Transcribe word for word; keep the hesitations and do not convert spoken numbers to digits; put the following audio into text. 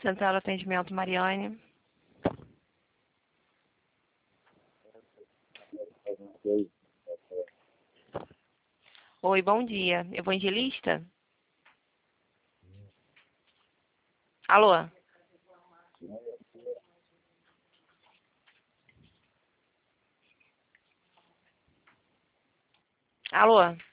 Central Atendimento Mariane. Oi, bom dia. Evangelista? Alô? Alô?